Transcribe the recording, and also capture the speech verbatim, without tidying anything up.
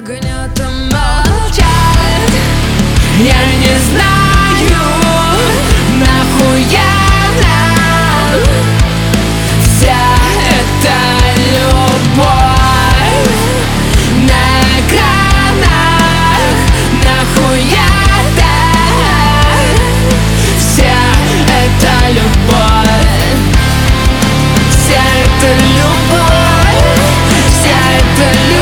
гнетом молчать. Я не знаю, нахуя нам вся эта любовь на экранах. Нахуя так вся эта любовь, вся эта любовь, вся эта любовь.